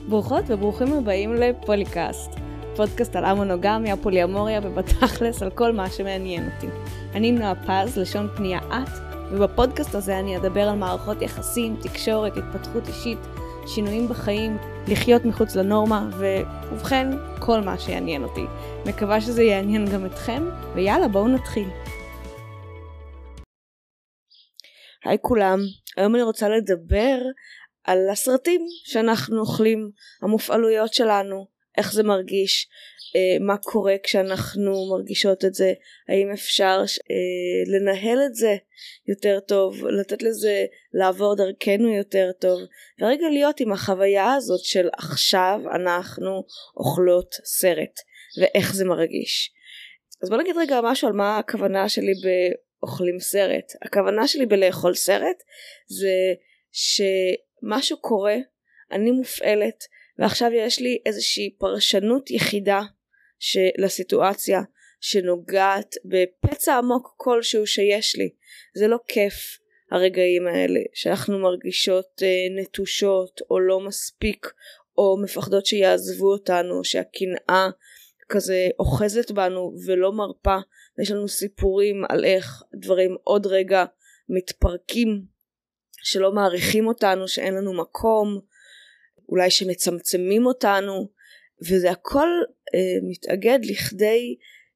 ברוכות וברוכים הבאים לפוליקאסט, פודקאסט על המונוגמיה, פוליאמוריה ובתכלס על כל מה שמעניין אותי. אני נועה פז, לשון פנייה את, ובפודקאסט הזה אני אדבר על מערכות יחסים, תקשורת, התפתחות אישית, שינויים בחיים, לחיות מחוץ לנורמה, ובכן, כל מה שיעניין אותי. מקווה שזה יעניין גם אתכם, ויאללה, בואו נתחיל. היי כולם, היום אני רוצה לדבר על הסרטים שאנחנו אוכלים, המופעלויות שלנו, איך זה מרגיש, מה קורה כשאנחנו מרגישות את זה, האם אפשר לנהל את זה יותר טוב, לתת לזה לעבור דרכנו יותר טוב, ורגע להיות עם החוויה הזאת של עכשיו אנחנו אוכלות סרט, ואיך זה מרגיש. אז בוא נגיד רגע משהו על מה הכוונה שלי באוכלים סרט. הכוונה שלי בלאכול סרט זה שמשהו קורה, אני מופעלת, ועכשיו יש לי איזושהי פרשנות יחידה לסיטואציה שנוגעת בפצע עמוק כלשהו שיש לי. זה לא כיף הרגעים האלה שאנחנו מרגישות נטושות או לא מספיק או מפחדות שיעזבו אותנו, שהקנאה כזה אוחזת בנו ולא מרפה, ויש לנו סיפורים על איך דברים עוד רגע מתפרקים, שלא מעריכים אותנו, שאין לנו מקום, אולי שמצמצמים אותנו, וזה הכל מתאגד לכדי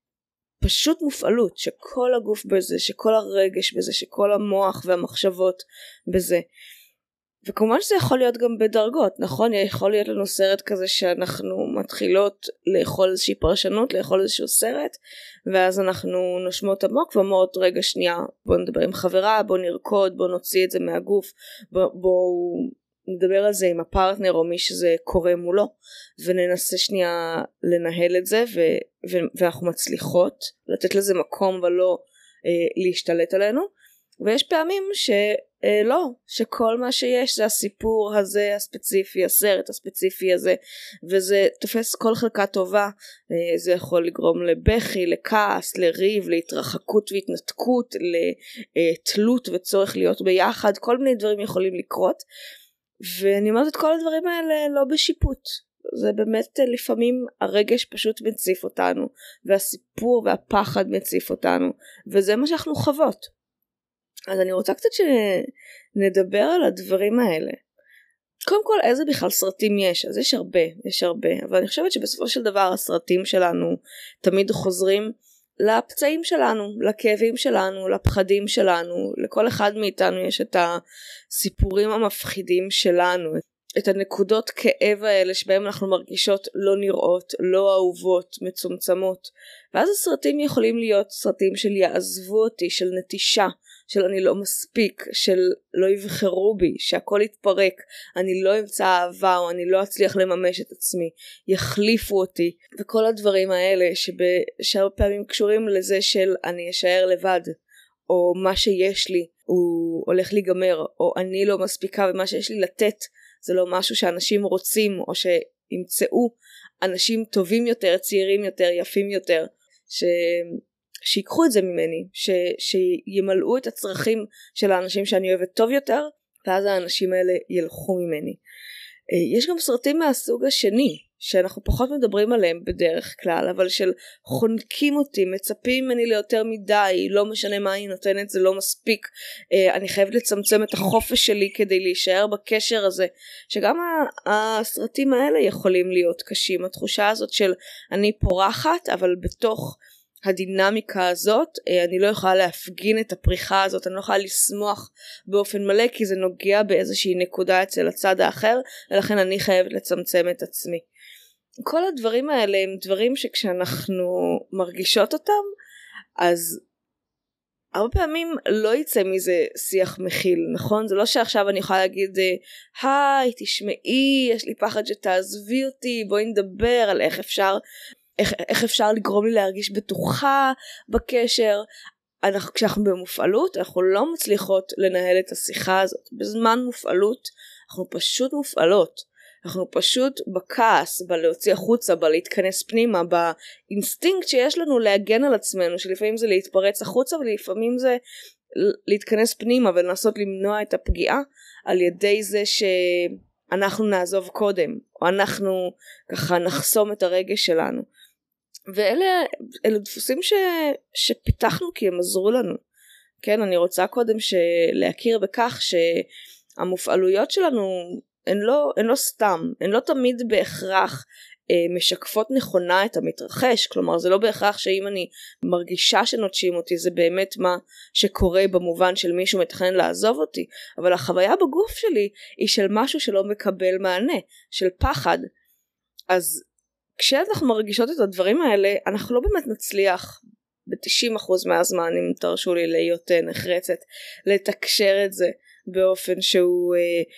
פשוט מופעלות, שכל הגוף בזה, שכל הרגש בזה, שכל המוח והמחשבות בזה. וכמובן שזה יכול להיות גם בדרגות, נכון? יכול להיות לנו סרט כזה שאנחנו מתחילות לאכול איזושהי פרשנות, לאכול איזשהו סרט, ואז אנחנו נושמות עמוק ואומרות רגע שנייה, בוא נדבר עם חברה, בוא נרקוד, בוא נוציא את זה מהגוף, בוא נדבר על זה עם הפרטנר או מי שזה קורה מולו, וננסה שנייה לנהל את זה, ואנחנו מצליחות לתת לזה מקום ולא להשתלט עלינו. ויש פעמים שלא, שכל מה שיש זה הסיפור הזה הספציפי, הסרט הספציפי הזה, וזה תופס כל חלקה טובה. זה יכול לגרום לבכי, לכעס, לריב, להתרחקות והתנתקות, לתלות וצורך להיות ביחד, כל מיני דברים יכולים לקרות, ואני אומרת את כל הדברים האלה לא בשיפוט. זה באמת לפעמים הרגש פשוט מציף אותנו, והסיפור והפחד מציף אותנו, וזה מה שאנחנו חוות. אז אני רוצה קצת שנדבר על הדברים האלה. קודם כל, איזה בכלל סרטים יש? אז יש הרבה, אבל אני חושבת שבסופו של דבר הסרטים שלנו תמיד חוזרים לפצעים שלנו, לכאבים שלנו, לפחדים שלנו. לכל אחד מאיתנו יש את הסיפורים המפחידים שלנו, את הנקודות כאב האלה שבהם אנחנו מרגישות לא נראות, לא אהובות, מצומצמות. ואז הסרטים יכולים להיות סרטים של יעזבו אותי, של נטישה, של אני לא מספיק, של לא יבחרו בי, שהכל יתפרק, אני לא אמצא אהבה או אני לא אצליח לממש את עצמי, יחליפו אותי, וכל הדברים האלה שהרבה פעמים קשורים לזה של אני אשאר לבד, או מה שיש לי הוא הולך להיגמר, או אני לא מספיקה ומה שיש לי לתת זה לא משהו שאנשים רוצים, או שימצאו אנשים טובים יותר, צעירים יותר, יפים יותר, שיקחו את זה ממני, שימלאו את הצרכים של האנשים שאני אוהבת טוב יותר, ואז האנשים האלה ילכו ממני. יש גם סרטים מהסוג השני, שאנחנו פחות מדברים עליהם בדרך כלל, אבל של חונקים אותי, מצפים ממני ליותר מדי, לא משנה מה אני נותנת, זה לא מספיק, אני חייבת לצמצם את החופש שלי כדי להישאר בקשר הזה, שגם הסרטים האלה יכולים להיות קשים, התחושה הזאת של אני פורחת, אבל בתוך הדינמיקה הזאת, אני לא יכולה להפגין את הפריחה הזאת, אני לא יכולה לשמוח באופן מלא, כי זה נוגע באיזושהי נקודה אצל הצד האחר, ולכן אני חייבת לצמצם את עצמי. כל הדברים האלה הם דברים שכשאנחנו מרגישות אותם, אז הרבה פעמים לא יצא מזה שיח מכיל, נכון? זה לא שעכשיו אני יכולה להגיד, היי, תשמעי, יש לי פחד שתעזבי אותי, בואי נדבר על איך אפשר לגרום לי להרגיש בטוחה בקשר. כשאנחנו במופעלות, אנחנו לא מצליחות לנהל את השיחה הזאת. בזמן מופעלות, אנחנו פשוט מופעלות. אנחנו פשוט בכעס, בלהוציא החוצה, בלהתכנס פנימה, באינסטינקט שיש לנו להגן על עצמנו, שלפעמים זה להתפרץ החוצה, ולפעמים זה להתכנס פנימה ולנסות למנוע את הפגיעה, על ידי זה אנחנו נעזוב קודם, או אנחנו ככה נחסום את הרגש שלנו. ואלה דפוסים שפיתחנו כי הם עזרו לנו. כן, אני רוצה קודם להכיר בכך שהמופעלויות שלנו הן לא סתם, הן לא תמיד בהכרח משקפות נכונה את המתרחש. כלומר, זה לא בהכרח שאם אני מרגישה שנוטשים אותי, זה באמת מה שקורה במובן של מישהו מתכנן לעזוב אותי. אבל החוויה בגוף שלי היא של משהו שלא מקבל מענה, של פחד. אז כשאנחנו מרגישות את הדברים האלה, אנחנו לא באמת נצליח ב-90% מהזמן, אם תרשו לי להיות נחרצת, לתקשר את זה באופן שהוא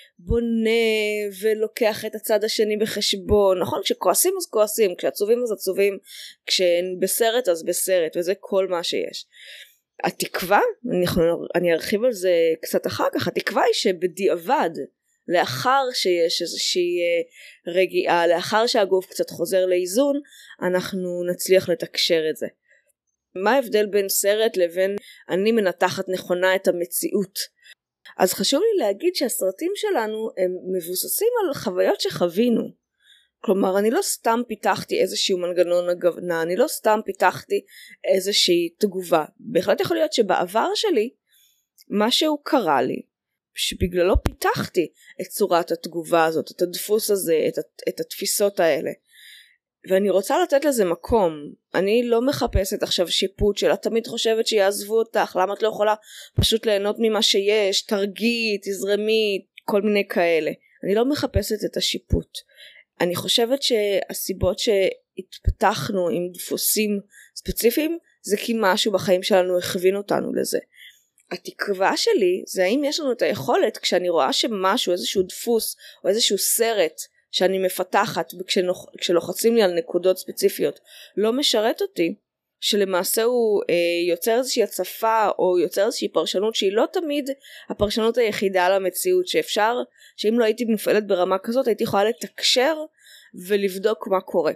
בונה ולוקח את הצד השני בחשבון. נכון, כשכועסים אז כועסים, כשעצובים אז עצובים, כשבסרט אז בסרט, וזה כל מה שיש. התקווה, אני ארחיב על זה קצת אחר כך, התקווה היא שבדיעבד, לאחר שיש איזושהי רגיעה, לאחר שהגוף קצת חוזר לאיזון, אנחנו נצליח לתקשר את זה. מה ההבדל בין סרט לבין אני מנתחת נכונה את המציאות? אז חשוב לי להגיד שהסרטים שלנו הם מבוססים על חוויות שחווינו. כלומר, אני לא סתם פיתחתי איזשהו מנגנון הגנה, אני לא סתם פיתחתי איזושהי תגובה. בהחלט יכול להיות שבעבר שלי משהו קרה לי, שבגללו פיתחתי את צורת התגובה הזאת, את הדפוס הזה, את התפיסות האלה. ואני רוצה לתת לזה מקום. אני לא מחפשת עכשיו שיפוט שלה, תמיד חושבת שיעזבו אותך, למה את לא יכולה פשוט ליהנות ממה שיש, תרגי, תזרמי, כל מיני כאלה. אני לא מחפשת את השיפוט. אני חושבת שהסיבות שהתפתחנו עם דפוסים ספציפיים, זה כי משהו בחיים שלנו הכווין אותנו לזה. התקווה שלי זה האם יש לנו את היכולת, כשאני רואה שמשהו, איזשהו דפוס או איזשהו סרט שאני מפתחת כשלוחצים לי על נקודות ספציפיות לא משרת אותי, שלמעשה הוא יוצר איזושהי הצפה או יוצר איזושהי פרשנות שהיא לא תמיד הפרשנות היחידה למציאות, שאם לא הייתי מופעלת ברמה כזאת הייתי יכולה לתקשר ולבדוק מה קורה.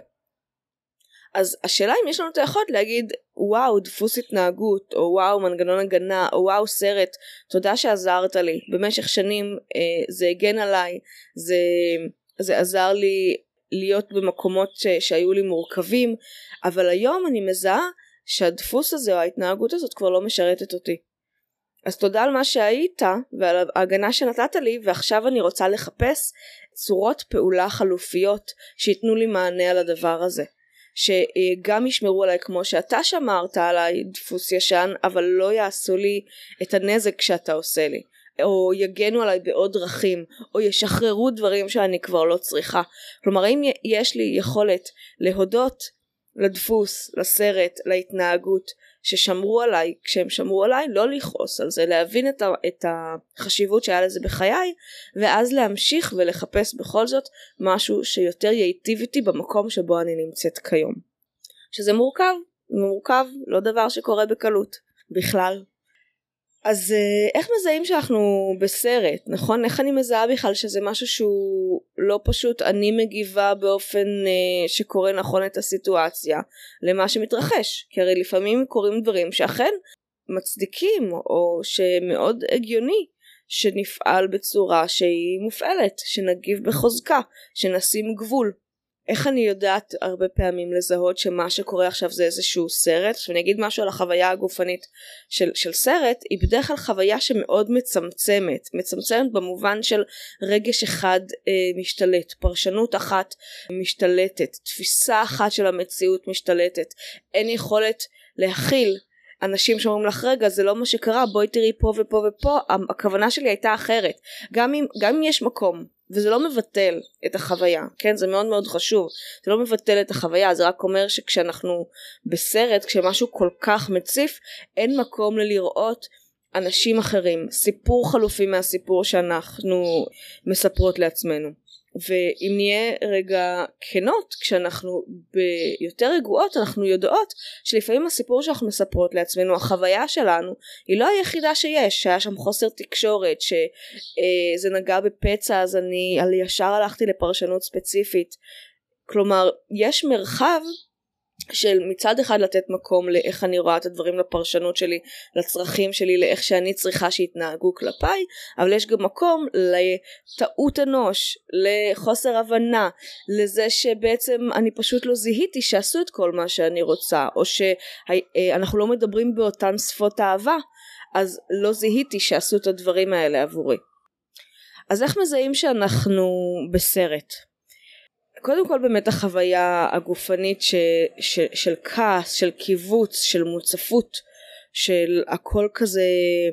אז השאלה אם יש לנו את היכולת להגיד וואו דפוס התנהגות, או וואו מנגנון הגנה, או וואו סרט, תודה שעזרת לי, במשך שנים זה הגן עליי, זה עזר לי להיות במקומות שהיו לי מורכבים, אבל היום אני מזהה שהדפוס הזה או ההתנהגות הזאת כבר לא משרתת אותי. אז תודה על מה שהיית ועל ההגנה שנתת לי, ועכשיו אני רוצה לחפש צורות פעולה חלופיות שיתנו לי מענה על הדבר הזה. שגם ישמרו עליי כמו שאתה שמרת עליי דפוס ישן, אבל לא יעשו לי את הנזק שאתה עושה לי, או יגנו עליי בעוד דרכים, או ישחררו דברים שאני כבר לא צריכה. כלומר, אם יש לי יכולת להודות לדפוס, לסרט, להתנהגות ששמרו עליי, כשהם שמרו עליי, לא לכעוס על זה, להבין את החשיבות שהיה לזה בחיי, ואז להמשיך ולחפש בכל זאת משהו שיותר ייטיב איתי במקום שבו אני נמצאת כיום. שזה מורכב, לא דבר שקורה בקלות, בכלל. אז איך מזהים שאנחנו בסרט, נכון? איך אני מזהה בכלל שזה משהו שהוא לא פשוט אני מגיבה באופן שקורה נכון את הסיטואציה למה שמתרחש? כי הרי לפעמים קורים דברים שאכן מצדיקים או שמאוד הגיוני שנפעל בצורה שהיא מופעלת, שנגיב בחוזקה, שנשים גבול. איך אני יודעת הרבה פעמים לזהות שמה שקורה עכשיו זה איזשהו סרט? עכשיו אני אגיד משהו על החוויה הגופנית של סרט, היא בדרך כלל חוויה שמאוד מצמצמת במובן של רגש אחד משתלט, פרשנות אחת משתלטת, תפיסה אחת של המציאות משתלטת, אין יכולת להכיל אנשים שאומרים לך רגע זה לא מה שקרה, בואי תראי פה ופה ופה, הכוונה שלי הייתה אחרת. גם אם יש מקום וזה לא מבטל את החוויה, כן, זה מאוד מאוד חשוב, זה לא מבטל את החוויה, זה רק אומר שכשאנחנו בסרט, כשמשהו כל כך מציף, אין מקום לראות אנשים אחרים, סיפור חלופי מהסיפור שאנחנו מספרות לעצמנו. ואם נהיה רגע כנות, כשאנחנו ביותר רגועות, אנחנו יודעות שלפעמים הסיפור שאנחנו מספרות לעצמנו, החוויה שלנו, היא לא היחידה שיש, שהיה שם חוסר תקשורת, שזה נגע בפצע, אז אני ישר הלכתי לפרשנות ספציפית. כלומר, יש מרחב של מצד אחד לתת מקום לאיך אני רואה את הדברים, לפרשנות שלי, לצרכים שלי, לאיך שאני צריכה שיתנהגו כלפיי, אבל יש גם מקום לטעות אנוש, לחוסר הבנה, לזה שבעצם אני פשוט לא זיהיתי שעשו את כל מה שאני רוצה, או שאנחנו לא מדברים באותן שפות אהבה, אז לא זיהיתי שעשו את הדברים האלה עבורי. אז איך מזהים שאנחנו בסרט? קודם כל באמת החוויה הגופנית של כעס, של קיבוץ, של מוצפות, של הכל כזה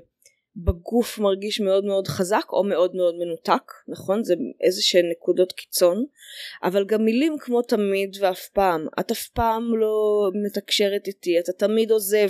בגוף מרגיש מאוד מאוד חזק או מאוד מאוד מנותק, נכון? זה איזושהי נקודות קיצון, אבל גם מילים כמו תמיד ואף פעם, את אף פעם לא מתקשרת איתי, אתה תמיד עוזב,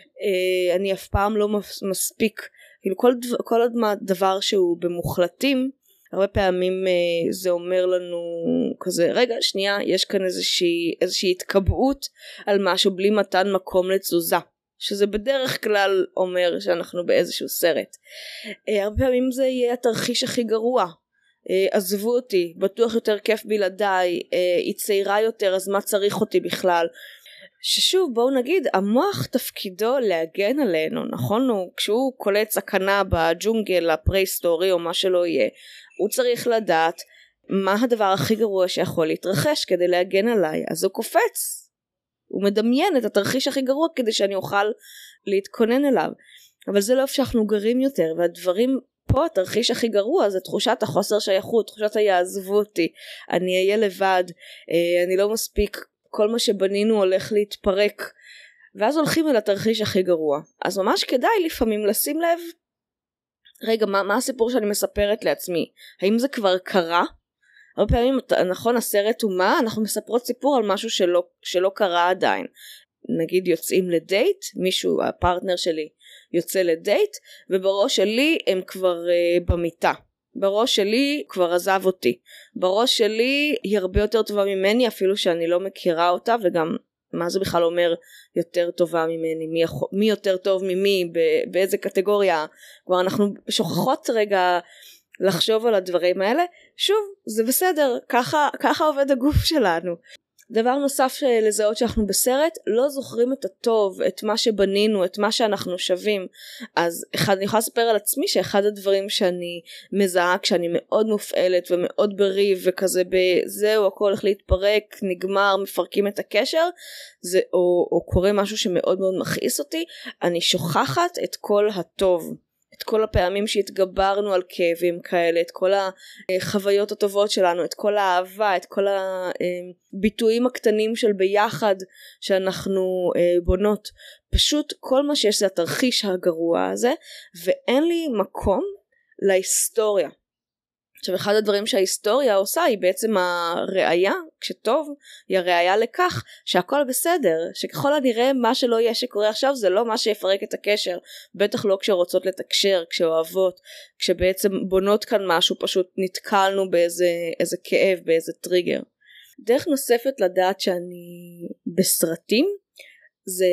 אני אף פעם לא מספיק, כאילו כל דבר שהוא במוחלטים, הרבה פעמים זה אומר לנו כזה, רגע שנייה, יש כאן איזושהי התקבעות על משהו בלי מתן מקום לתזוזה, שזה בדרך כלל אומר שאנחנו באיזשהו סרט. הרבה פעמים זה יהיה התרחיש הכי גרוע, עזבו אותי, בטוח יותר כיף בלעדיי, היא צעירה יותר אז מה צריך אותי בכלל. ששוב בואו נגיד, המוח תפקידו להגן עלינו, נכון? כשהוא קולט סכנה בג'ונגל הפרה-היסטורי או מה שלא יהיה, הוא צריך לדעת מה הדבר הכי גרוע שיכול להתרחש כדי להגן עליי, אז הוא קופץ, הוא מדמיין את התרחיש הכי גרוע כדי שאני אוכל להתכונן אליו, אבל זה לא איפה שאנחנו גרים יותר, והדברים פה, התרחיש הכי גרוע זה תחושת החוסר שייכות, תחושת היעזבו אותי, אני אהיה לבד, אני לא מספיק, כל מה שבנינו הולך להתפרק, ואז הולכים אל התרחיש הכי גרוע. אז ממש כדאי לפעמים לשים לב, רגע, מה הסיפור שאני מספרת לעצמי? האם זה כבר קרה? הרבה פעמים, נכון, הסרט הוא מה? אנחנו מספרות סיפור על משהו שלא קרה עדיין. נגיד יוצאים לדייט, מישהו, הפרטנר שלי יוצא לדייט, ובראש שלי הם כבר במיטה. בראש שלי כבר עזב אותי. בראש שלי היא הרבה יותר טובה ממני, אפילו שאני לא מכירה אותה, וגם מה זה בכלל אומר יותר טובה ממני? מי יותר טוב ממי? באיזה קטגוריה? כבר אנחנו שוכחות רגע לחשוב על הדברים האלה. שוב, זה בסדר, ככה עובד הגוף שלנו. דבר נוסף לזהות שאנחנו בסרט, לא זוכרים את הטוב, את מה שבנינו, את מה שאנחנו שווים. אז אני יכולה לספר על עצמי שאחד הדברים שאני מזהה כשאני מאוד מופעלת ומאוד בריב וכזה זהו הכל הולך להתפרק, נגמר, מפרקים את הקשר, או קורה משהו שמאוד מאוד מכעיס אותי, אני שוכחת את כל הטוב. את כל הפעמים שהתגברנו על כאבים כאלה, את כל החוויות הטובות שלנו, את כל האהבה, את כל הביטויים הקטנים של ביחד שאנחנו בונות. פשוט כל מה שיש זה התרחיש הגרוע הזה, ואין לי מקום להיסטוריה. עכשיו אחד הדברים שההיסטוריה עושה היא בעצם הראייה, כשטוב, היא הראייה לכך שהכל בסדר, שככל הנראה מה שלא יהיה שקורה עכשיו זה לא מה שיפרק את הקשר, בטח לא כשרוצות לתקשר, כשאוהבות, כשבעצם בונות כאן משהו, פשוט נתקלנו באיזה כאב, באיזה טריגר. דרך נוספת לדעת שאני בסרטים, זה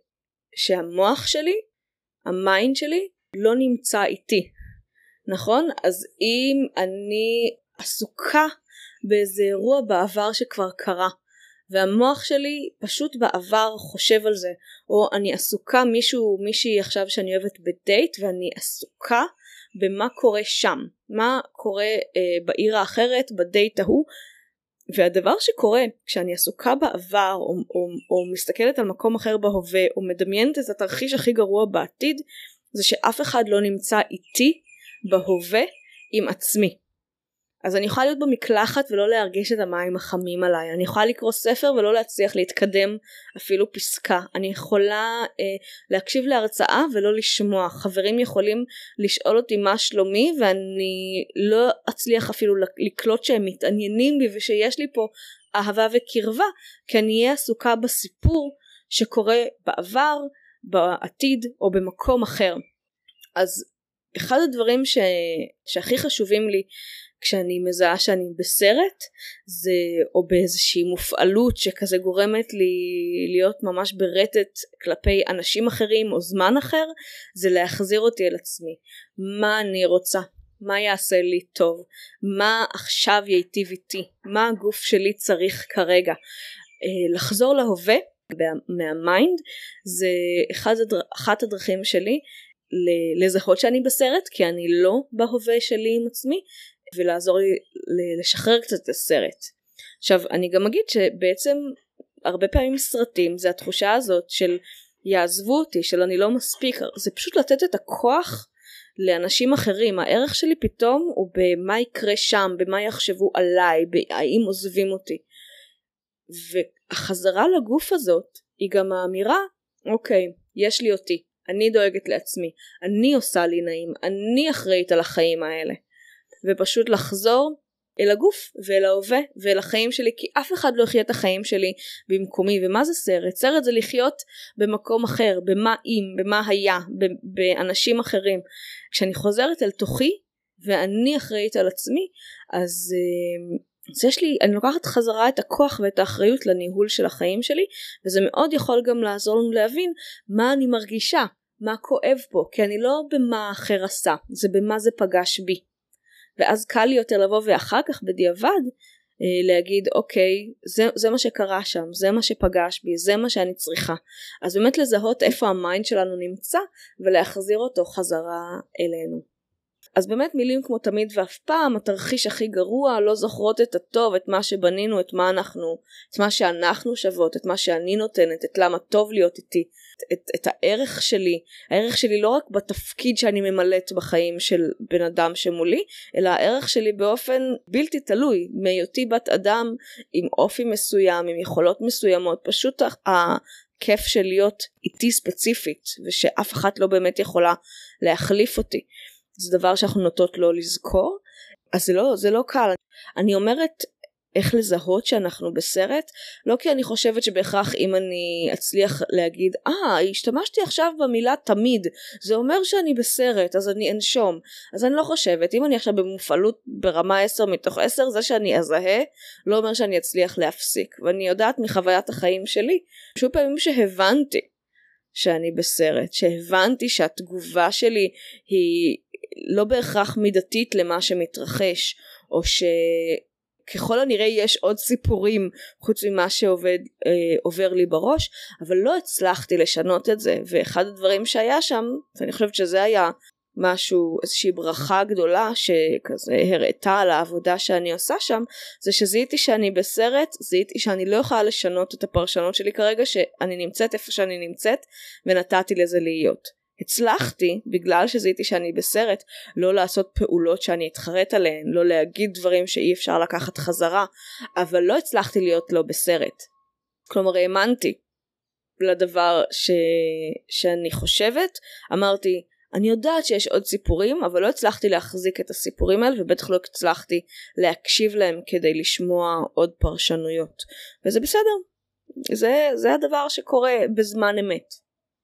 שהמוח שלי, המיינד שלי, לא נמצא איתי. נכון? אז אם אני עסוקה באיזה אירוע בעבר שכבר קרה, והמוח שלי פשוט בעבר חושב על זה, או אני עסוקה מישהי עכשיו שאני אוהבת בדייט, ואני עסוקה במה קורה שם, מה קורה בעיר האחרת, בדייט ההוא, והדבר שקורה כשאני עסוקה בעבר, או מסתכלת על מקום אחר בהווה, או מדמיינת את התרחיש הכי גרוע בעתיד, זה שאף אחד לא נמצא איתי, בהווה עם עצמי. אז אני יכולה להיות במקלחת ולא להרגיש את המים החמים עליי. אני יכולה לקרוא ספר ולא להצליח להתקדם אפילו פסקה. אני יכולה להקשיב להרצאה ולא לשמוע. חברים יכולים לשאול אותי מה שלומי ואני לא אצליח אפילו לקלוט שהם מתעניינים בי ושיש לי פה אהבה וקרבה, כי אני אהיה עסוקה בסיפור שקורה בעבר, בעתיד או במקום אחר. אז אחד הדברים שהכי חשובים לי כשאני מזהה שאני בסרט, זה או באיזושהי מופעלות שכזה גורמת לי להיות ממש ברטט כלפי אנשים אחרים או זמן אחר, זה להחזיר אותי אל עצמי. מה אני רוצה? מה יעשה לי טוב? מה עכשיו ייטיב איתי? מה הגוף שלי צריך כרגע? לחזור להווה מהמיינד, זה אחת הדרכים שלי לזהות שאני בסרט, כי אני לא בהווה שלי עם עצמי, ולעזור לי לשחרר קצת את הסרט. עכשיו אני גם אגיד שבעצם הרבה פעמים סרטים זה התחושה הזאת של יעזבו אותי, של אני לא מספיק, זה פשוט לתת את הכוח לאנשים אחרים. הערך שלי פתאום הוא במה יקרה שם, במה יחשבו עליי, האם עוזבים אותי. והחזרה לגוף הזאת היא גם האמירה, אוקיי, יש לי אותי, אני דואגת לעצמי, אני עושה לי נעים, אני אחראית על החיים האלה. ופשוט לחזור אל הגוף ואל ההווה ואל החיים שלי, כי אף אחד לא יחיה את החיים שלי במקומי. ומה זה סרט? סרט זה לחיות במקום אחר, במה אם, במה היה, באנשים אחרים. כשאני חוזרת אל תוכי ואני אחראית על עצמי, אז יש לי, אני לוקחת חזרה את הכוח ואת האחריות לניהול של החיים שלי, וזה מאוד יכול גם לעזור לנו להבין מה אני מרגישה, מה כואב פה, כי אני לא במה אחר עשה, זה במה זה פגש בי. ואז קל לי יותר לבוא ואחר כך בדיעבד להגיד אוקיי, זה מה שקרה שם, זה מה שפגש בי, זה מה שאני צריכה. אז באמת לזהות איפה המיינד שלנו נמצא ולהחזיר אותו חזרה אלינו. אז באמת מילים כמו תמיד ואף פעם, התרחיש הכי גרוע, לא זוכרות את הטוב, את מה שבנינו, את מה שאנחנו שוות, את מה שאני נותנת, את למה טוב להיות איתי, את הערך שלי. הערך שלי לא רק בתפקיד שאני ממלאת בחיים של בן אדם שמולי, אלא הערך שלי באופן בלתי תלוי, מהיותי בת אדם עם אופי מסוים, עם יכולות מסוימות, פשוט הכיף של להיות איתי ספציפית, ושאף אחת לא באמת יכולה להחליף אותי. זה דבר שאנחנו נוטות לא לזכור, אז זה לא קל. אני אומרת איך לזהות שאנחנו בסרט, לא כי אני חושבת שבהכרח אם אני אצליח להגיד, השתמשתי עכשיו במילה תמיד, זה אומר שאני בסרט, אז אני אנשום. אז אני לא חושבת, אם אני עכשיו במופעלות ברמה 10 מתוך 10, זה שאני אזהה, לא אומר שאני אצליח להפסיק. ואני יודעת מחוויית החיים שלי, שוב פעמים שהבנתי שאני בסרט, שהבנתי שהתגובה שלי היא לא בהכרח מידתית למה שמתרחש, או שככל הנראה יש עוד סיפורים חוץ ממה שעובר לי בראש, אבל לא הצלחתי לשנות את זה. ואחד הדברים שהיה שם, ואני חושבת שזה היה משהו, איזושהי ברכה גדולה שכזה הראתה על העבודה שאני עושה שם, זה שזיהיתי שאני בסרט, זיהיתי שאני לא יכולה לשנות את הפרשנות שלי כרגע, שאני נמצאת איפה שאני נמצאת, ונתתי לזה להיות. הצלחתי, בגלל שזיהיתי שאני בסרט, לא לעשות פעולות שאני אתחרט עליהן, לא להגיד דברים שאי אפשר לקחת חזרה, אבל לא הצלחתי להיות לא בסרט. כלומר, האמנתי לדבר שאני חושבת, אמרתי, אני יודעת שיש עוד סיפורים, אבל לא הצלחתי להחזיק את הסיפורים האלה, ובטח לא הצלחתי להקשיב להם כדי לשמוע עוד פרשנויות. וזה בסדר. זה הדבר שקורה בזמן אמת.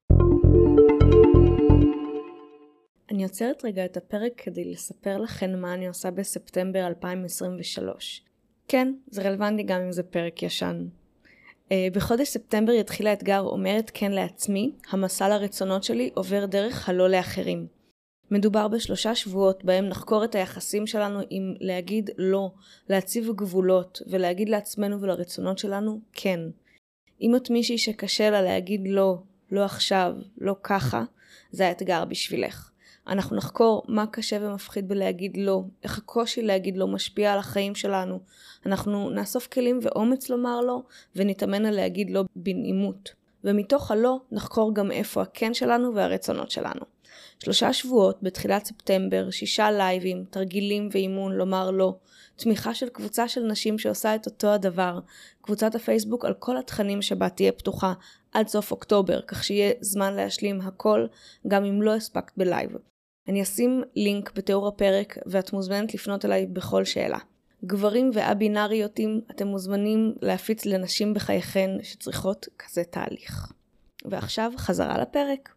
אני עוצרת רגע את הפרק כדי לספר לכם מה אני עושה בספטמבר 2023. כן, זה רלוונטי גם אם זה פרק ישן. בחודש ספטמבר יתחיל האתגר אומרת כן לעצמי, המסע לרצונות שלי עובר דרך הלא לאחרים. מדובר ב3 שבועות בהם נחקור את היחסים שלנו עם להגיד לא, להציב גבולות ולהגיד לעצמנו ולרצונות שלנו כן. אם את מישהי שקשה לה להגיד לא, לא עכשיו, לא ככה, זה האתגר בשבילך. אנחנו נחקור מה קשה ומפחיד בלהגיד לא, איך הקושי להגיד לא משפיע על החיים שלנו. אנחנו נאסוף כלים ואומץ לומר לא, ונתאמן על להגיד לא בנעימות. ומתוך הלא נחקור גם איפה הכן שלנו והרצונות שלנו. 3 שבועות בתחילת ספטמבר, 6 לייבים, תרגילים ואימון לומר לא, תמיכה של קבוצה של נשים שעושה את אותו הדבר, קבוצת הפייסבוק על כל התכנים שבה תהיה פתוחה עד סוף אוקטובר, כך שיהיה זמן להשלים הכל, גם אם לא הספקת בלייב. אני אשים לינק בתיאור הפרק ואת מוזמנת לפנות אליי בכל שאלה. גברים ואבינריות, אתם מוזמנים להפיץ לנשים בחייכן שצריכות כזה תהליך. ועכשיו חזרה לפרק.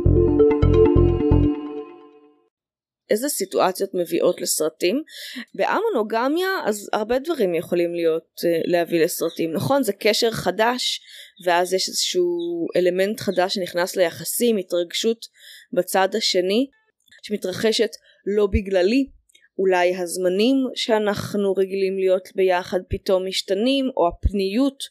איזה סיטואציות מביאות לסרטים? באמונוגמיה אז הרבה דברים יכולים להביא לסרטים. נכון, זה קשר חדש, ואז יש איזשהו אלמנט חדש שנכנס ליחסים, התרגשות בצד השני, שמתרחשת לא בגללי. אולי הזמנים שאנחנו רגילים להיות ביחד פתאום משתנים, או הפניות,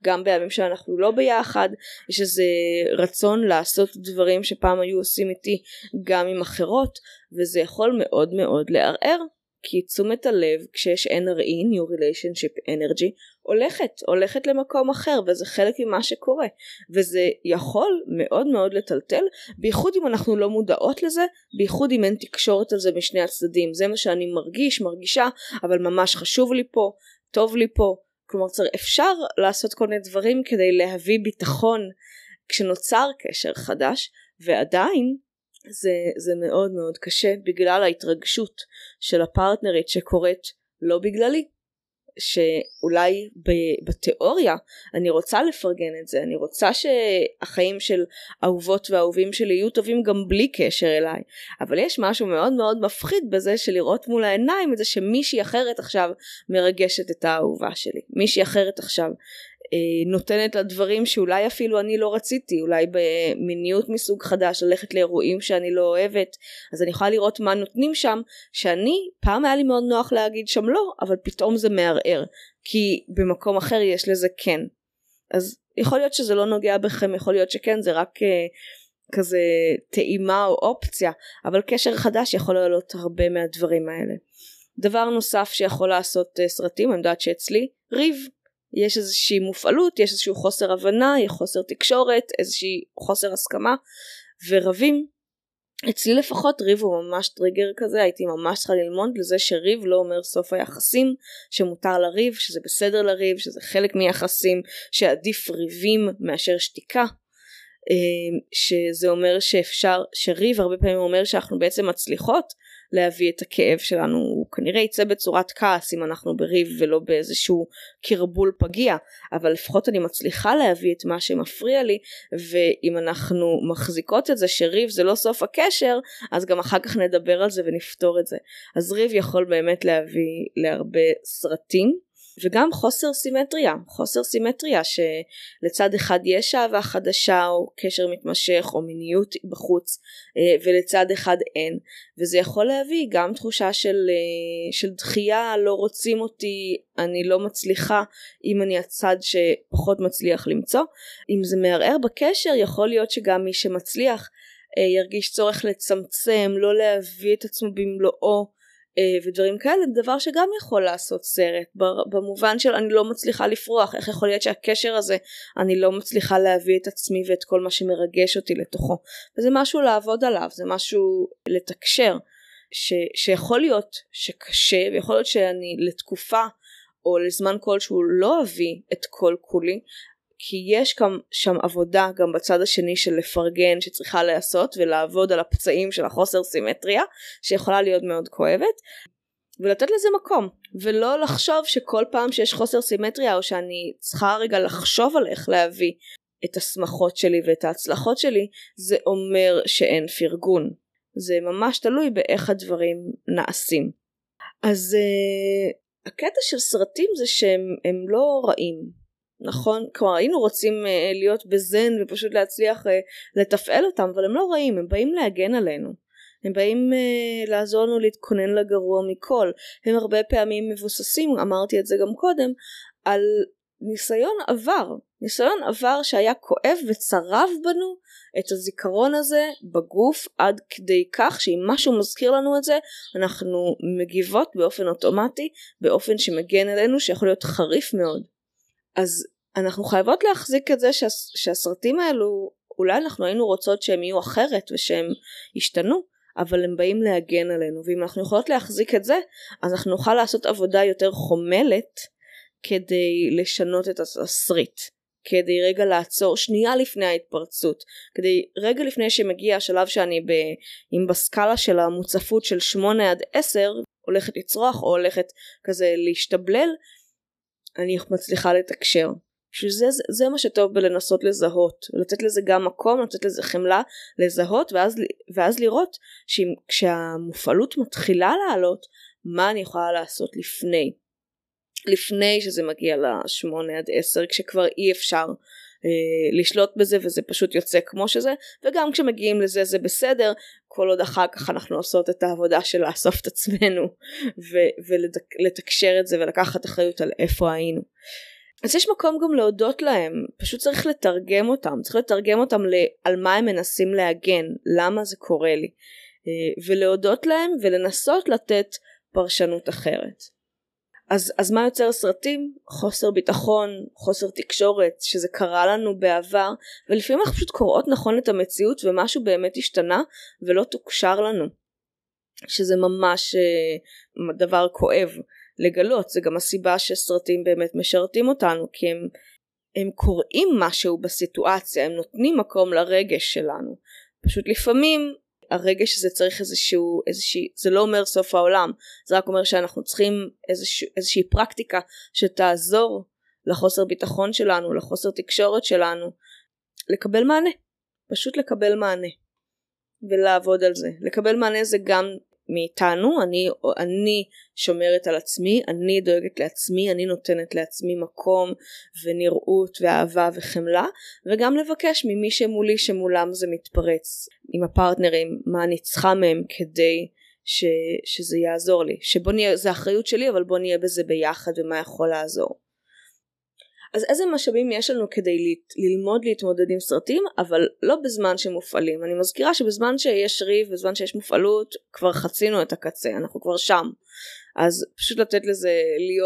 גם בימים שאנחנו לא ביחד, יש איזה רצון לעשות דברים שפעם היו עושים איתי גם עם אחרות, וזה יכול מאוד מאוד לערער, כי תשומת הלב כשיש NRE, New Relationship Energy, הולכת למקום אחר, וזה חלק ממה שקורה, וזה יכול מאוד מאוד לטלטל, בייחוד אם אנחנו לא מודעות לזה, בייחוד אם אין תקשורת על זה משני הצדדים. זה מה שאני מרגישה, אבל ממש חשוב לי פה, טוב לי פה. כלומר, אפשר לעשות כל מיני דברים כדי להביא ביטחון כשנוצר קשר חדש, ועדיין זה מאוד מאוד קשה בגלל ההתרגשות של הפרטנרית שקורית לא בגללי, שאולי בתיאוריה אני רוצה לפרגן את זה, אני רוצה שהחיים של אהובות ואהובים שלי יהיו טובים גם בלי קשר אליי, אבל יש משהו מאוד מאוד מפחיד בזה של לראות מול העיניים את זה שמישהי אחרת עכשיו מרגשת את האהובה שלי, מישהי אחרת עכשיו נותנת לדברים שאולי אפילו אני לא רציתי, אולי במיניות מסוג חדש, ללכת לאירועים שאני לא אוהבת, אז אני יכולה לראות מה נותנים שם, שאני פעם היה לי מאוד נוח להגיד שם לא, אבל פתאום זה מערער, כי במקום אחר יש לזה כן. אז יכול להיות שזה לא נוגע בכם, יכול להיות שכן, זה רק כזה טעימה או אופציה, אבל קשר חדש יכול לעלות הרבה מהדברים האלה. דבר נוסף שיכול לעשות סרטים, אני יודעת שאצלי, ריב. יש איזושהי מופעלות, יש איזשהו חוסר הבנה, יש חוסר תקשורת, איזושהי חוסר הסכמה, ורבים, אצלי לפחות ריב הוא ממש טריגר כזה, הייתי ממש צריכה ללמוד לזה שריב לא אומר סוף היחסים, שמותר לריב, שזה בסדר לריב, שזה חלק מיחסים, שעדיף ריבים מאשר שתיקה, שזה אומר שאפשר, שריב הרבה פעמים אומר שאנחנו בעצם מצליחות להביא את הכאב שלנו, הוא כנראה יצא בצורת כעס אם אנחנו בריב ולא באיזשהו קרבול פגיע, אבל לפחות אני מצליחה להביא את מה שמפריע לי, ואם אנחנו מחזיקות את זה שריב זה לא סוף הקשר, אז גם אחר כך נדבר על זה ונפתור את זה. אז ריב יכול באמת להביא להרבה סרטים, וגם חוסר סימטריה שלצד אחד יש אהבה חדשה או קשר מתמשך או מיניות בחוץ ולצד אחד אין, וזה יכול להביא גם תחושה של דחייה, לא רוצים אותי, אני לא מצליחה אם אני הצד שפחות מצליח למצוא. אם זה מערער בקשר יכול להיות שגם מי שמצליח ירגיש צורך לצמצם, לא להביא את עצמו במלואו ודברים כאלה, דבר שגם יכול לעשות סרט, במובן של אני לא מצליחה לפרוח, איך יכול להיות שהקשר הזה אני לא מצליחה להביא את עצמי ואת כל מה שמרגש אותי לתוכו, וזה משהו לעבוד עליו, זה משהו לתקשר, שיכול להיות שקשה, ויכול להיות שאני לתקופה או לזמן כלשהו לא אביא את כל כולי, כי יש שם עבודה גם בצד השני של לפרגן שצריכה לעשות ולעבוד על הפצעים של החוסר סימטריה שיכולה להיות מאוד כואבת, ולתת לזה מקום ולא לחשוב שכל פעם שיש חוסר סימטריה או שאני צריכה רגע לחשוב על איך להביא את השמחות שלי ואת ההצלחות שלי, זה אומר שאין פרגון, זה ממש תלוי באיך הדברים נעשים. אז הקטע של סרטים זה שהם לא רעים, נכון? כלומר היינו רוצים להיות בזן ופשוט להצליח לתפעל אותם, אבל הם לא רעים, הם באים להגן עלינו, הם באים לעזור לנו להתכונן לגרוע מכל, הם הרבה פעמים מבוססים, אמרתי את זה גם קודם, על ניסיון עבר שהיה כואב וצרב בנו את הזיכרון הזה בגוף, עד כדי כך שאם משהו מזכיר לנו את זה אנחנו מגיבות באופן אוטומטי, באופן שמגן עלינו, שיכול להיות חריף מאוד. אז אנחנו חייבות להחזיק את זה שהסרטים האלו, אולי אנחנו היינו רוצות שהם יהיו אחרת ושהם ישתנו, אבל הם באים להגן עלינו, ואם אנחנו יכולות להחזיק את זה, אז אנחנו נוכל לעשות עבודה יותר חומלת כדי לשנות את התסריט, כדי רגע לעצור שנייה לפני ההתפרצות, כדי רגע לפני שמגיע השלב שאני אם בסקאלה של המוצפות של 8-10 הולכת לצרוח או הולכת כזה להשתבלל, אני מצליחה לתקשר. שזה מה שטוב בלנסות לזהות, לתת לזה גם מקום, לתת לזה חמלה, לזהות, ואז לראות כשהמופעלות מתחילה לעלות, מה אני יכולה לעשות לפני שזה מגיע ל8-10, כשכבר אי אפשר לשלוט בזה וזה פשוט יוצא כמו שזה, וגם כשמגיעים לזה זה בסדר, כל עוד אחר כך אנחנו עושות את העבודה של לאסוף את עצמנו ולתקשר את זה ולקחת אחריות על איפה היינו. אז יש מקום גם להודות להם, פשוט צריך לתרגם אותם, על מה הם מנסים להגן, למה זה קורה לי, ולהודות להם ולנסות לתת פרשנות אחרת. אז מה יוצר סרטים? חוסר ביטחון, חוסר תקשורת, שזה קרה לנו בעבר, ולפעמים אנחנו פשוט קוראות נכון את המציאות ומשהו באמת השתנה ולא תוקשר לנו, שזה ממש דבר כואב לגלות. זה גם הסיבה שסרטים באמת משרתים אותנו, כי הם קוראים משהו בסיטואציה, הם נותנים מקום לרגש שלנו. פשוט לפעמים הרגש הזה צריך איזושהי, זה לא אומר סוף העולם, זה רק אומר שאנחנו צריכים איזושהי פרקטיקה שתעזור לחוסר ביטחון שלנו, לחוסר תקשורת שלנו, לקבל מענה, פשוט לקבל מענה ולעבוד על זה. לקבל מענה זה גם מאיתנו, אני שומרת על עצמי, אני דואגת לעצמי, אני נותנת לעצמי מקום ונראות ואהבה וחמלה, וגם לבקש ממי שמולי שמולם זה מתפרץ, עם הפרטנרים, מה אני צריכה מהם כדי שזה יעזור לי, זה האחריות שלי, אבל בוא נהיה בזה ביחד ומה יכול לעזור. אז איזה משאבים יש לנו כדי ללמוד להתמודד עם סרטים, אבל לא בזמן שמופעלים. אני מזכירה שבזמן שיש ריב, בזמן שיש מופעלות, כבר חצינו את הקצה, אנחנו כבר שם. אז פשוט לתת לזה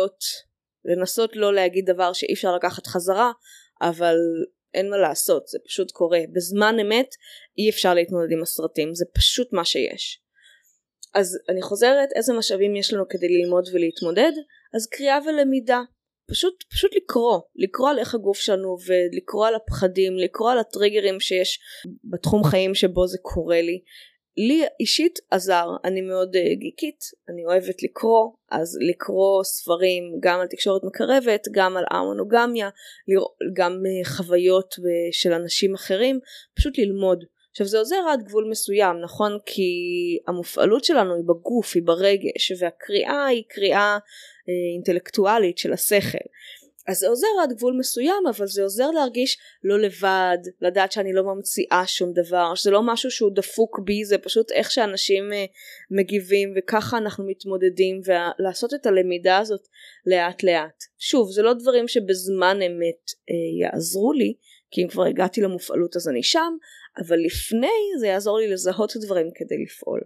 לנסות לא להגיד דבר שאי אפשר לקחת חזרה, אבל אין מה לעשות, זה פשוט קורה. בזמן אמת אי אפשר להתמודד עם הסרטים, זה פשוט מה שיש. אז אני חוזרת, איזה משאבים יש לנו כדי ללמוד ולהתמודד? אז קריאה ולמידה. פשוט לקרוא על איך הגוף שלנו עובד, לקרוא על הפחדים, לקרוא על הטריגרים שיש בתחום חיים שבו זה קורה לי. לי אישית עזר, אני מאוד גיקית, אני אוהבת לקרוא, אז לקרוא ספרים גם על תקשורת מקרבת, גם על המונוגמיה, גם חוויות של אנשים אחרים, פשוט ללמוד. עכשיו זה עוזר עד גבול מסוים, נכון? כי המופעלות שלנו היא בגוף, היא ברגש, והקריאה היא קריאה אינטלקטואלית של השכל. אז זה עוזר עד גבול מסוים, אבל זה עוזר להרגיש לא לבד, לדעת שאני לא ממציאה שום דבר, שזה לא משהו שהוא דפוק בי, זה פשוט איך שאנשים מגיבים, וככה אנחנו מתמודדים, ולעשות את הלמידה הזאת לאט לאט. שוב, זה לא דברים שבזמן אמת יעזרו לי, כי אם כבר הגעתי למופעלות אז אני שם, אבל לפני זה יעזור לי לזהות את דברים כדי לפעול.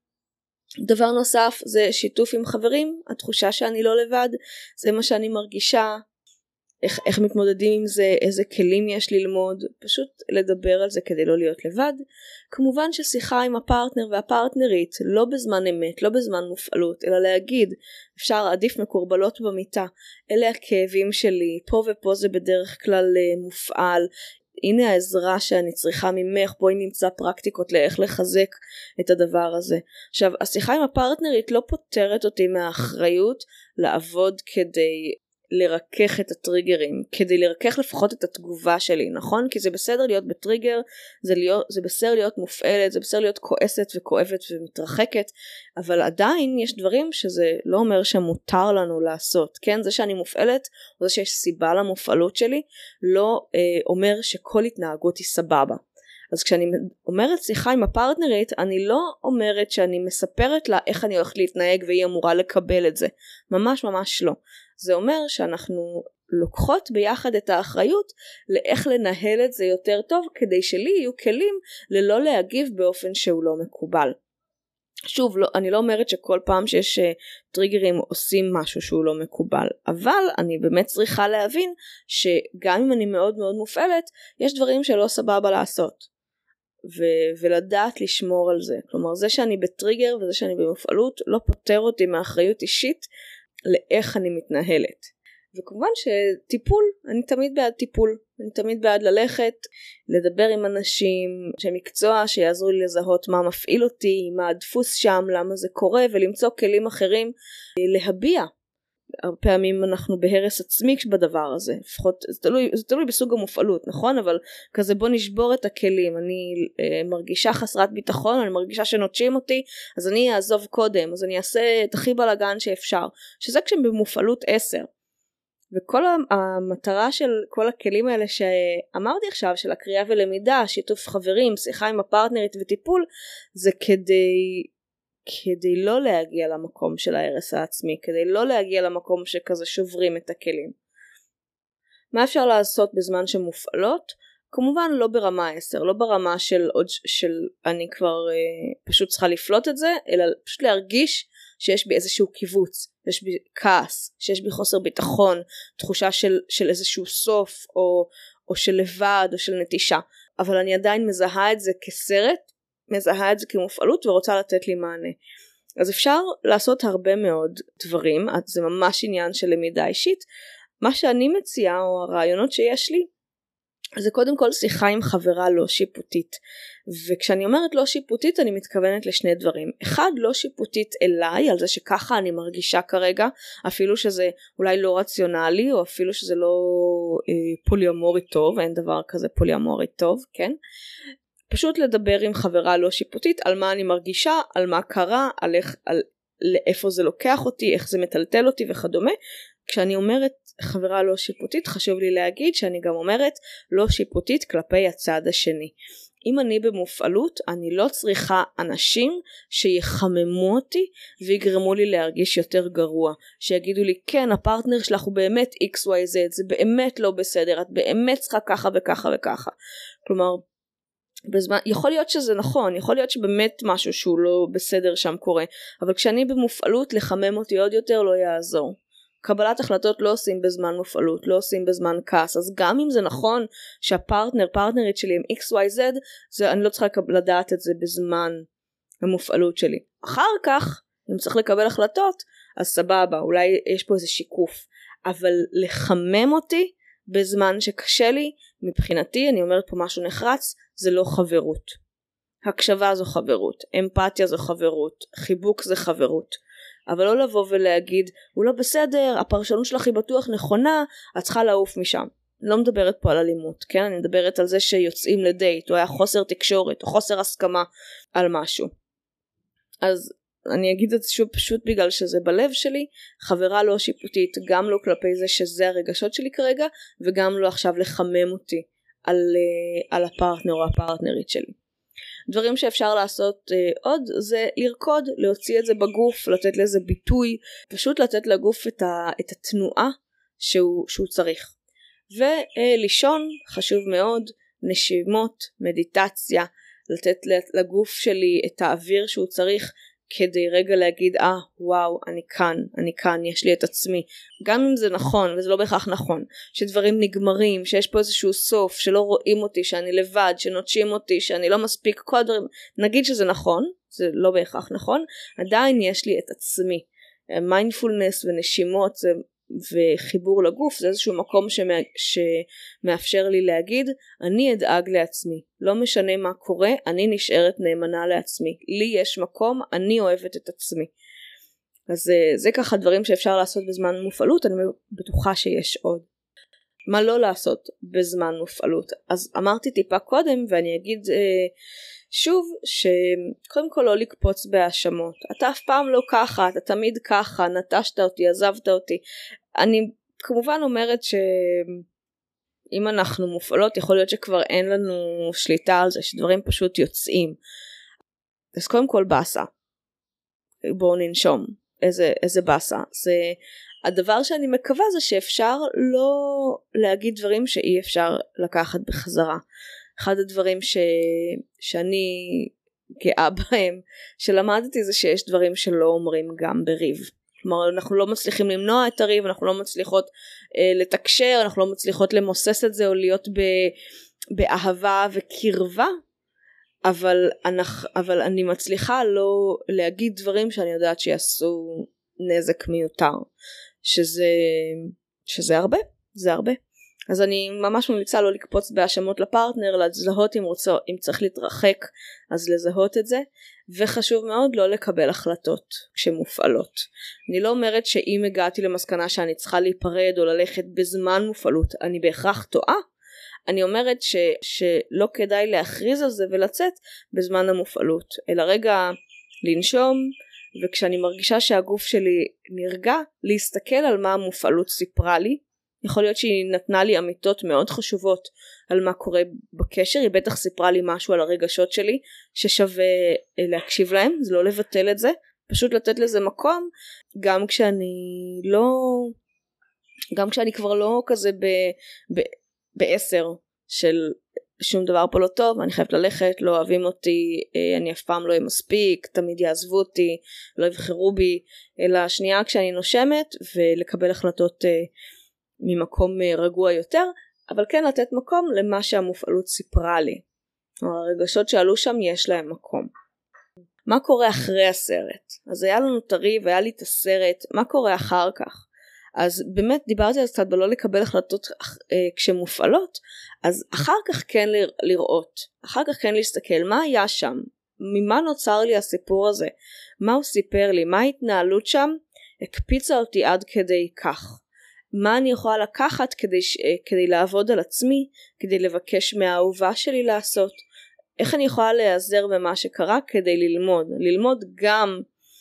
דבר נוסף זה שיתוף עם חברים, התחושה שאני לא לבד, זה מה שאני מרגישה, איך מתמודדים עם זה, איזה כלים יש ללמוד, פשוט לדבר על זה כדי לא להיות לבד. כמובן ששיחה עם הפרטנר והפרטנרית, לא בזמן אמת, לא בזמן מופעלות, אלא להגיד, אפשר עדיף מקורבלות במיטה, אלה הכאבים שלי, פה ופה זה בדרך כלל מופעל, הנה העזרה שאני צריכה ממך, בואי נמצא פרקטיקות לאיך לחזק את הדבר הזה. עכשיו, השיחה עם הפרטנרית לא פותרת אותי מהאחריות לעבוד כדי לרכך את הטריגרים, כדי לרכך לפחות את התגובה שלי, נכון? כי זה בסדר להיות בטריגר, זה בסדר להיות מופעלת, זה בסדר להיות כועסת וכואבת ומתרחקת, אבל עדיין יש דברים שזה לא אומר שמותר לנו לעשות, כן? זה שאני מופעלת, או זה שיש סיבה למופעלות שלי, לא אומר שכל התנהגות היא סבבה. אז כשאני אומרת שיחה עם הפרטנרית, אני לא אומרת שאני מספרת לה איך אני הולכת להתנהג והיא אמורה לקבל את זה. ממש ממש לא. זה אומר שאנחנו לוקחות ביחד את האחריות לאיך לנהל את זה יותר טוב, כדי שלי יהיו כלים ללא להגיב באופן שהוא לא מקובל. שוב, אני לא אומרת שכל פעם שיש טריגרים עושים משהו שהוא לא מקובל, אבל אני באמת צריכה להבין שגם אם אני מאוד מאוד מופעלת, יש דברים שלא סבבה לעשות. ולדעת לשמור על זה. כלומר, זה שאני בטריגר וזה שאני במופעלות לא פותר אותי מאחריות אישית לאיך אני מתנהלת. וכמובן שטיפול, אני תמיד בעד טיפול. אני תמיד בעד ללכת, לדבר עם אנשים שמקצוע שיעזרו לי לזהות מה מפעיל אותי, מה הדפוס שם, למה זה קורה, ולמצוא כלים אחרים להביע. הרבה פעמים אנחנו בהרס עצמי בדבר הזה, לפחות זה תלוי בסוג המופעלות, נכון? אבל כזה בוא נשבור את הכלים, אני מרגישה חסרת ביטחון, אני מרגישה שנוטשים אותי, אז אני אעזוב קודם, אז אני אעשה את הכי בלגן שאפשר, שזה כשבמופעלות 10. וכל המטרה של כל הכלים האלה שאמרתי עכשיו, של הקריאה ולמידה, שיתוף חברים, שיחה עם הפרטנרית וטיפול, זה כדי לא להגיע למקום של ההרס העצמי, כדי לא להגיע למקום שכזה שוברים את הכלים. מה אפשר לעשות בזמן שמופעלות? כמובן לא ברמה 10, לא ברמה של אני כבר פשוט צריכה לפלוט את זה, אלא פשוט להרגיש שיש בי איזשהו קיבוץ, שיש בי כעס, שיש בי חוסר ביטחון, תחושה של איזשהו סוף, או של לבד, או של נטישה. אבל אני עדיין מזהה את זה כסרט, מזהה את זה כמופעלות, ורוצה לתת לי מענה. אז אפשר לעשות הרבה מאוד דברים, זה ממש עניין של למידה אישית. מה שאני מציעה, או הרעיונות שיש לי, זה קודם כל שיחה עם חברה לא שיפוטית. וכשאני אומרת לא שיפוטית, אני מתכוונת לשני דברים. אחד, לא שיפוטית אליי, על זה שככה אני מרגישה כרגע, אפילו שזה אולי לא רציונלי, או אפילו שזה לא פוליומורי טוב, אין דבר כזה פוליומורי טוב, כן? פשוט לדבר עם חברה לא שיפוטית, על מה אני מרגישה, על מה קרה, על לאיפה זה לוקח אותי, איך זה מטלטל אותי וכדומה. כשאני אומרת חברה לא שיפוטית, חשוב לי להגיד שאני גם אומרת לא שיפוטית כלפי הצד השני. אם אני במופעלות, אני לא צריכה אנשים שיחממו אותי ויגרמו לי להרגיש יותר גרוע. שיגידו לי, כן, הפרטנר שלך הוא באמת XYZ, זה באמת לא בסדר, את באמת צריכה ככה וככה וככה. כלומר, יכול להיות שזה נכון, יכול להיות שבאמת משהו שהוא לא בסדר שם קורה, אבל כשאני במופעלות, לחמם אותי עוד יותר לא יעזור. קבלת החלטות לא עושים בזמן מופעלות, לא עושים בזמן כעס, אז גם אם זה נכון פרטנרית שלי עם XYZ, אני לא צריכה לדעת את זה בזמן המופעלות שלי. אחר כך, אם צריך לקבל החלטות, אז סבבה, אולי יש פה איזה שיקוף, אבל לחמם אותי בזמן שקשה לי, מבחינתי, אני אומרת פה משהו נחרץ, זה לא חברות. הקשבה זו חברות, אמפתיה זו חברות, חיבוק זה חברות. אבל לא לבוא ולהגיד, הוא לא בסדר, הפרשנות שלך היא בטוח נכונה, את צריכה לעוף משם. לא מדברת פה על אלימות, כן? אני מדברת על זה שיוצאים לדייט, או היה חוסר תקשורת, או חוסר הסכמה על משהו. אז אני אגיד את זה שוב פשוט בגלל שזה בלב שלי, חברה לא שיפוטית, גם לא כלפי זה שזה הרגשות שלי כרגע, וגם לא עכשיו לחמם אותי על הפרטנר או הפרטנרית שלי. דברים שאפשר לעשות עוד זה לרקוד, להוציא את זה בגוף, לתת לזה ביטוי, פשוט לתת לגוף את התנועה שהוא צריך. ולישון, חשוב מאוד, נשימות, מדיטציה, לתת לגוף שלי את האוויר שהוא צריך, כדי רגע להגיד, וואו, אני כאן, יש לי את עצמי. גם אם זה נכון, וזה לא בהכרח נכון, שדברים נגמרים, שיש פה איזשהו סוף, שלא רואים אותי, שאני לבד, שנוטשים אותי, שאני לא מספיק, כל הדברים, נגיד שזה נכון, זה לא בהכרח נכון, עדיין יש לי את עצמי. מיינדפולנס ונשימות וחיבור לגוף, זה איזשהו מקום שמאפשר לי להגיד, אני אדאג לעצמי, לא משנה מה קורה, אני נשארת נאמנה לעצמי, לי יש מקום, אני אוהבת את עצמי. אז זה ככה דברים שאפשר לעשות בזמן מופעלות, אני בטוחה שיש עוד. מה לא לעשות בזמן מופעלות? אז אמרתי טיפה קודם, ואני אגיד שוב, שקודם כל לא לקפוץ בהאשמות. אתה אף פעם לא ככה, אתה תמיד ככה, נטשת אותי, עזבת אותי. אני כמובן אומרת שאם אנחנו מופעלות, יכול להיות שכבר אין לנו שליטה על זה, שדברים פשוט יוצאים. אז קודם כל בסה. בואו ננשום. איזה בסה. זה הדבר שאני מקווה זה שאפשר לא להגיד דברים שאי אפשר לקחת בחזרה. אחד הדברים שאני גאה בהם, שלמדתי זה שיש דברים שלא אומרים גם בריב. כלומר, אנחנו לא מצליחים למנוע את הריב, אנחנו לא מצליחות לתקשר, אנחנו לא מצליחות למוסס את זה או להיות באהבה וקרבה, אבל אני מצליחה לא להגיד דברים שאני יודעת שיעשו נזק מיותר, שזה הרבה, זה הרבה. אז אני ממש ממליצה לא לקפוץ בהאשמות לפרטנר, לזהות אם צריך להתרחק, אז לזהות את זה, וחשוב מאוד לא לקבל החלטות כשמופעלות. אני לא אומרת שאם הגעתי למסקנה שאני צריכה להיפרד או ללכת בזמן מופעלות, אני בהכרח טועה. אני אומרת שלא כדאי להכריז על זה ולצאת בזמן המופעלות, אלא רגע לנשום, וכשאני מרגישה שהגוף שלי נרגע, להסתכל על מה המופעלות סיפרה לי. יכול להיות שהיא נתנה לי אמיתות מאוד חשובות על מה קורה בקשר, היא בטח סיפרה לי משהו על הרגשות שלי ששווה להקשיב להם, זה לא לבטל את זה, פשוט לתת לזה מקום, גם כשאני גם כשאני כבר לא כזה ב-10 של שום דבר פה לא טוב, אני חייבת ללכת, לא אוהבים אותי, אני אף פעם לא אהיה מספיק, תמיד יעזבו אותי, לא יבחרו בי, אלא שנייה כשאני נושמת ולקבל החלטות ממקום רגוע יותר, אבל כן לתת מקום למה שהמופעלות סיפרה לי. הרגשות שעלו שם יש להם מקום. מה קורה אחרי הסרט? אז היה לנו תריב, היה לי את הסרט, מה קורה אחר כך? אז באמת דיברתי על קצת בלא לקבל החלטות כשמופעלות, אז אחר כך כן לראות, אחר כך כן להסתכל מה היה שם, ממה נוצר לי הסיפור הזה, מה הוא סיפר לי, מה ההתנהלות שם הקפיצה אותי עד כדי כך, מה אני יכולה לקחת כדי לעבוד על עצמי, כדי לבקש מהאהובה שלי לעשות, איך אני יכולה להיעזר במה שקרה כדי ללמוד גם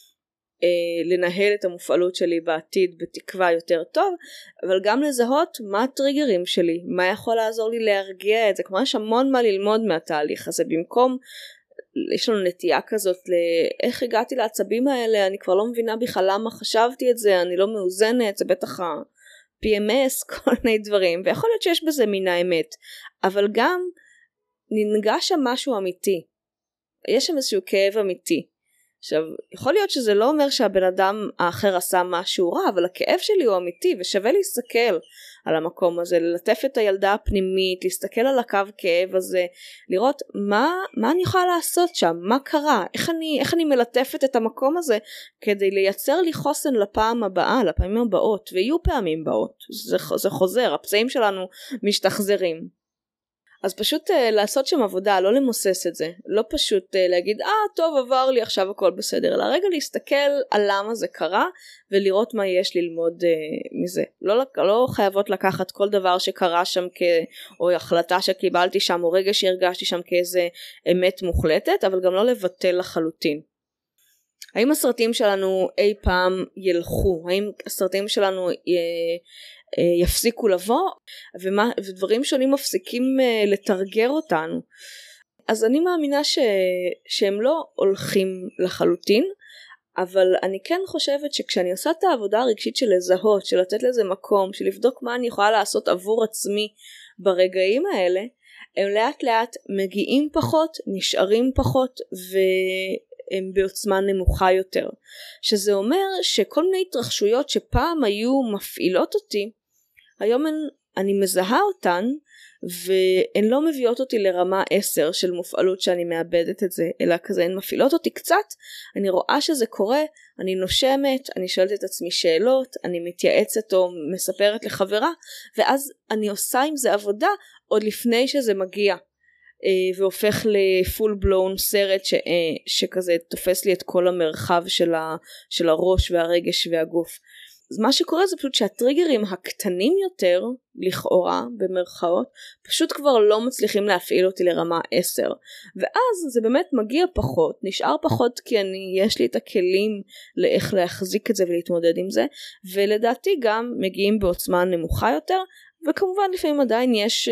לנהל את המופעלות שלי בעתיד בתקווה יותר טוב, אבל גם לזהות מה הטריגרים שלי, מה יכול לעזור לי להרגיע את זה. כלומר יש המון מה ללמוד מהתהליך הזה, במקום יש לנו נטייה כזאת לאיך הגעתי לעצבים האלה, אני כבר לא מבינה בכלל למה חשבתי את זה, אני לא מאוזנת, זה בטח ה-PMS, כל מיני דברים, ויכול להיות שיש בזה מן האמת, אבל גם ננגש שם משהו אמיתי, יש שם איזשהו כאב אמיתי. עכשיו, יכול להיות שזה לא אומר שהבן אדם האחר עשה משהו רע, אבל הכאב שלי הוא אמיתי, ושווה להסתכל על המקום הזה, ללטף את הילדה הפנימית, להסתכל על הקו כאב הזה, לראות מה אני יכולה לעשות שם, מה קרה, איך אני מלטפת את המקום הזה, כדי לייצר לי חוסן לפעם הבאה, לפעמים הבאות, ויהיו פעמים באות, זה חוזר, הפצעים שלנו משתחזרים. אז פשוט לעשות שם עבודה, לא למוסס את זה, לא פשוט להגיד, טוב עבר לי עכשיו הכל בסדר, אלא רגע להסתכל על למה זה קרה, ולראות מה יש ללמוד מזה. לא חייבות לקחת כל דבר שקרה שם, או החלטה שקיבלתי שם, או רגע שהרגשתי שם כאיזה אמת מוחלטת, אבל גם לא לבטל לחלוטין. האם הסרטים שלנו אי פעם ילכו? האם הסרטים שלנו יפסיקו לבוא, ודברים שונים מפסיקים לתרגר אותנו? אז אני מאמינה שהם לא הולכים לחלוטין, אבל אני כן חושבת שכשאני עושה את העבודה הרגשית של לזהות, של לתת לזה מקום, של לבדוק מה אני יכולה לעשות עבור עצמי ברגעים האלה, הם לאט לאט מגיעים פחות, נשארים פחות, הם בעוצמה נמוכה יותר, שזה אומר שכל מיני התרחשויות שפעם היו מפעילות אותי, היום אני מזהה אותן, והן לא מביאות אותי לרמה 10 של מופעלות שאני מאבדת את זה, אלא כזה הן מפעילות אותי קצת, אני רואה שזה קורה, אני נושמת, אני שואלת את עצמי שאלות, אני מתייעצת או מספרת לחברה, ואז אני עושה עם זה עבודה עוד לפני שזה מגיע, והופך לפול בלון סרט שכזה תופס לי את כל המרחב של הראש והרגש והגוף. אז מה שקורה זה פשוט שהטריגרים הקטנים יותר, לכאורה במרכאות, פשוט כבר לא מצליחים להפעיל אותי לרמה 10. ואז זה באמת מגיע פחות, נשאר פחות כי יש לי את הכלים לאיך להחזיק את זה ולהתמודד עם זה, ולדעתי גם מגיעים בעוצמה נמוכה יותר, וכמובן לפעמים עדיין יש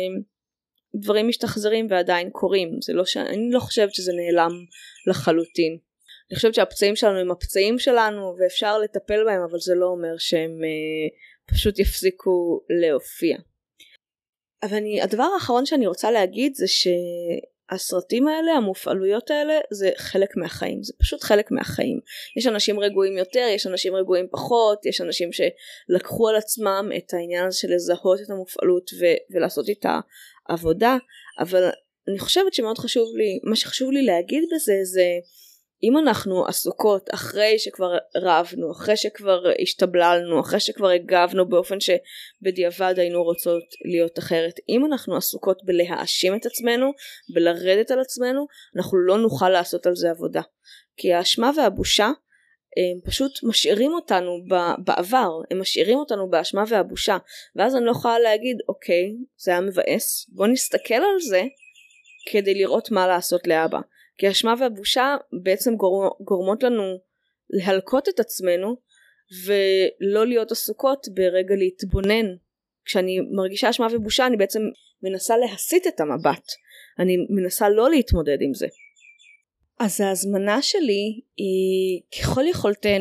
דברים משתחזרים ועדיין קורים. אני לא חושבת שזה נעלם לחלוטין. אני חושבת שהפצעים שלנו הם הפצעים שלנו ואפשר לטפל בהם, אבל זה לא אומר שהם פשוט יפסיקו להופיע. אבל הדבר האחרון שאני רוצה להגיד זה שהסרטים האלה, המופעלויות האלה, זה חלק מהחיים. זה פשוט חלק מהחיים. יש אנשים רגועים יותר, יש אנשים רגועים פחות, יש אנשים שלקחו על עצמם את העניין הזה של לזהות את המופעלות ולעשות איתה עבודה. אבל אני חושבת שמאוד חשוב לי, מה שחשוב לי להגיד בזה זה, אם אנחנו עסוקות אחרי שכבר רבנו, אחרי שכבר השתבללנו, אחרי שכבר הגבנו באופן שבדיעבד היינו רוצות להיות אחרת, אם אנחנו עסוקות בלהאשים את עצמנו, בלרדת על עצמנו, אנחנו לא נוכל לעשות על זה עבודה. כי האשמה והבושה הם פשוט משאירים אותנו בעבר, הם משאירים אותנו באשמה והבושה, ואז אני לא יכולה להגיד, אוקיי, זה היה מבאס, בוא נסתכל על זה כדי לראות מה לעשות לאבא. כי האשמה והבושה בעצם גורמות לנו להלקות את עצמנו ולא להיות עסוקות ברגע להתבונן. כשאני מרגישה אשמה ובושה אני בעצם מנסה להסיט את המבט, אני מנסה לא להתמודד עם זה. אז ההזמנה שלי היא ככל יכולתנו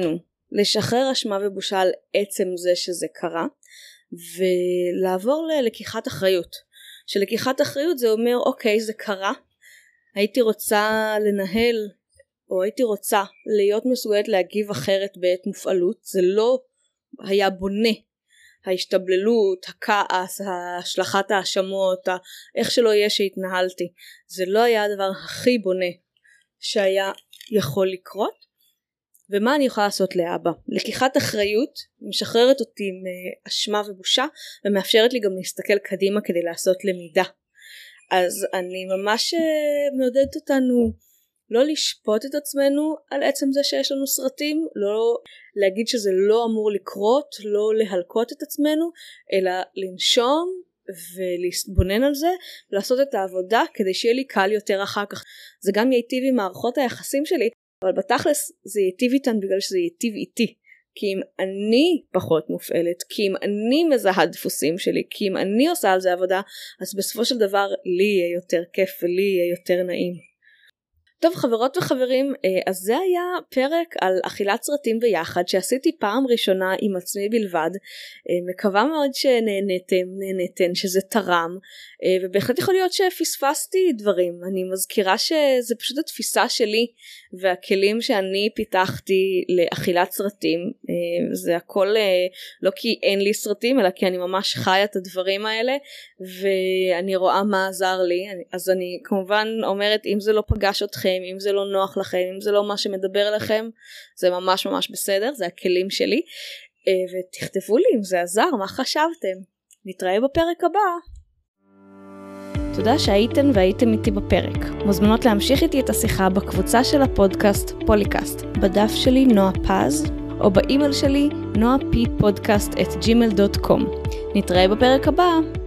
לשחרר אשמה ובושה על עצם זה שזה קרה, ולעבור ללקיחת אחריות. שלקיחת אחריות זה אומר, אוקיי, זה קרה, הייתי רוצה לנהל, או הייתי רוצה להיות מסוגלת להגיב אחרת בעת מופעלות, זה לא היה בונה. ההשתבללות, הכעס, השלכת האשמות, איך שלא יהיה שהתנהלתי, זה לא היה הדבר הכי בונה שהיה יכול לקרות. ומה אני יכולה לעשות לאבא? לקיחת אחריות משחררת אותי מאשמה ובושה, ומאפשרת לי גם להסתכל קדימה כדי לעשות למידה. אז אני ממש מעודדת אותנו לא לשפוט את עצמנו על עצם זה שיש לנו סרטים, לא להגיד שזה לא אמור לקרות, לא להלקות את עצמנו, אלא לנשום ולהתבונן על זה, ולעשות את העבודה כדי שיהיה לי קל יותר אחר כך. זה גם ייטיב עם מערכות היחסים שלי, אבל בתכלס זה ייטיב איתן בגלל שזה ייטיב איתי. כי אם אני פחות מופעלת, כי אם אני מזהה דפוסים שלי, כי אם אני עושה על זה עבודה, אז בסופו של דבר לי יהיה יותר כיף ולי יהיה יותר נעים. טוב חברות וחברים, אז זה היה פרק על אכילת סרטים ביחד שעשיתי פעם ראשונה עם עצמי בלבד. מקווה מאוד שנהנתן, שזה תרם, ובהחלט יכול להיות שפספסתי דברים. אני מזכירה שזה פשוט התפיסה שלי והכלים שאני פיתחתי לאכילת סרטים. זה הכל לא כי אין לי סרטים, אלא כי אני ממש חיה את הדברים האלה ואני רואה מה עזר לי. אז אני כמובן אומרת, אם זה לא פגש אתכם, אם זה לא נוח לכם, אם זה לא מה שמדבר לכם, זה ממש ממש בסדר, זה הכלים שלי. ותכתבו לי אם זה עזר, מה חשבתם. נתראה בפרק הבא. תודה שהייתן והייתם איתי בפרק. מוזמנות להמשיך איתי את השיחה בקבוצה של הפודקאסט פוליקאסט, בדף שלי נועה פז, או באימייל שלי noapodcast@gmail.com. נתראה בפרק הבא.